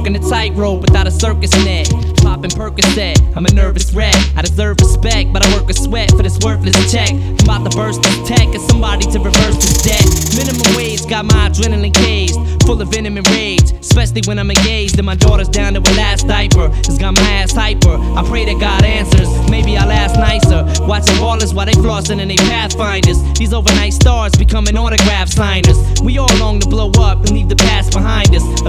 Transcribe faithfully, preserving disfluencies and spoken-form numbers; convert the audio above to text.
walking a tightrope without a circus net. Popping Percocet, I'm a nervous wreck. I deserve respect, but I work a sweat for this worthless check. I'm about to burst this tech and somebody to reverse this debt. Minimum wage got my adrenaline caged, full of venom and rage, especially when I'm engaged and my daughter's down to her last diaper. It's got my ass hyper. I pray that God answers. Maybe I'll ask nicer. Watching ballers while they flossing and they pathfinders. These overnight stars becoming autograph signers. We all long to blow up and leave the past behind us.